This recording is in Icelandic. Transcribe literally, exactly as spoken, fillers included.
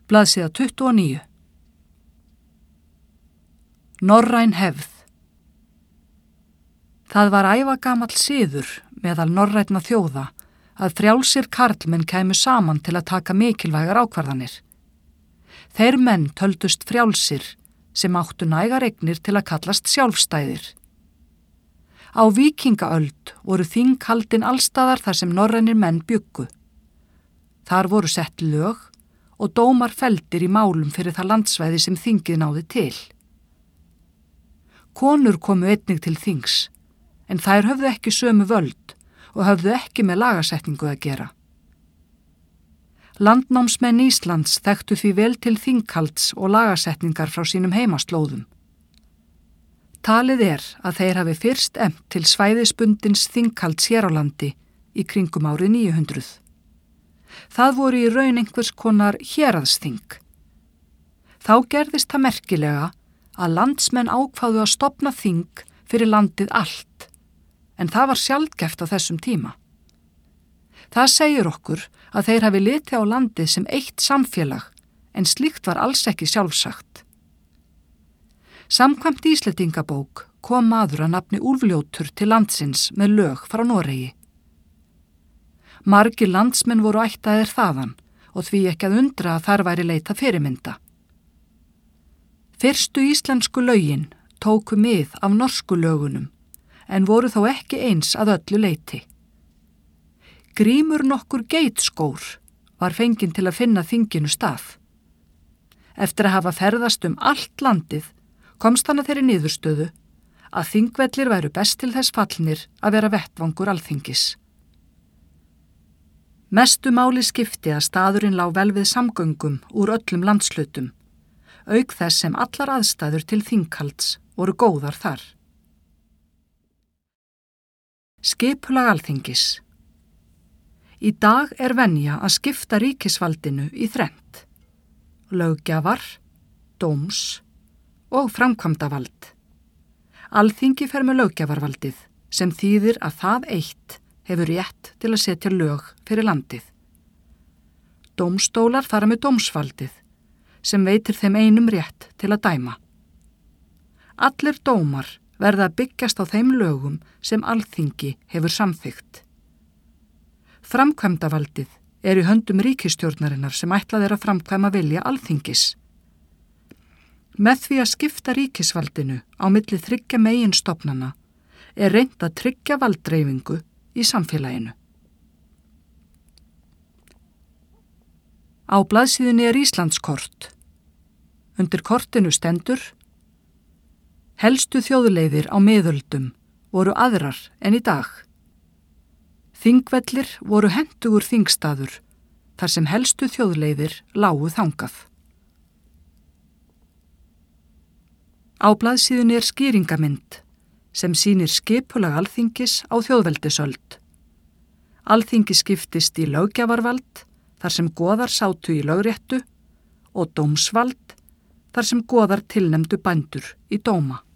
Blaðsíða tuttugu og níu. Norræn hefð. Það var ævagamall siður meðal norrænna þjóða að frjálsir karlmenn kæmu saman til að taka mikilvægar ákvarðanir. Þeir menn töldust frjálsir sem áttu nægar eignir til að kallast sjálfstæðir. Á víkingaöld voru þing haldin allstaðar þar sem norrænir menn bjuggu. Þar voru sett lög og dómar felldir í málum fyrir það landsvæði sem þingið náði til. Konur komu einnig til þings, en þær höfðu ekki sömu völd og höfðu ekki með lagasetningu að gera. Landnámsmenn Íslands þekktu því vel til þinghalds og lagasetningar frá sínum heimaslóðum. Talið er að þeir hafi fyrst efnt til svæðisbundins þinghalds hér á landi í kringum árið níu hundruð. Það voru í raun einhvers konar héraðsþing. Þá gerðist það merkilega að landsmenn ákváðu að stofna þing fyrir landið allt, en það var sjaldgæft á þessum tíma. Það segir okkur að þeir hafi litið á landið sem eitt samfélag, en slíkt var alls ekki sjálfsagt. Samkvæmt Íslendingabók kom maður að nafni Úlfljótur til landsins með lög frá Noregi. Margir landsmenn voru ættaðir þaðan og því ekki að undra að þar væri leita fyrirmynda. Fyrstu íslensku lögin tóku mið af norsku lögunum, en voru þó ekki eins að öllu leiti. Grímur nokkur geitskór var fenginn til að finna þinginu stað. Eftir að hafa ferðast um allt landið komst hann að þeirri niðurstöðu að þingvellir væru best til þess fallnir að vera vettvangur alþingis. Mestu máli skipti að staðurinn lá vel við samgöngum úr öllum landshlutum, auk þess sem allar aðstæður til þinghalds voru góðar þar. Skipulag alþingis. Í dag er venja að skipta ríkisvaldinu í þrennt: löggjafar, dóms og framkvæmdavald. Alþingi fer með löggjafarvaldið, sem þýðir að það eitt hefur rétt til að setja lög fyrir landið. Dómstólar fara með dómsvaldið, sem veitir þeim einum rétt til að dæma. Allir dómar verða að byggjast á þeim lögum sem alþingi hefur samþykkt. Framkvæmdavaldið er í höndum ríkisstjórnarinnar sem ætlað er að framkvæma vilja alþingis. Með því að skipta ríkisvaldinu á milli þriggja meginstofnana er reynt að tryggja valddreifingu í samfélaginu. Á blaðsíðunni er Íslandskort. Undir kortinu stendur: helstu þjóðleiðir á miðöldum voru aðrar en í dag. Þingvellir voru hentugur þingstaður, þar sem helstu þjóðleiðir lágu þangað. Á blaðsíðunni er skýringamynd sem sýnir skipulag alþingis á þjóðveldisöld. Alþingi skiptist í löggjafarvald, þar sem goðar sátu í lögréttu, og dómsvald, þar sem goðar tilnefndu bændur í dóma.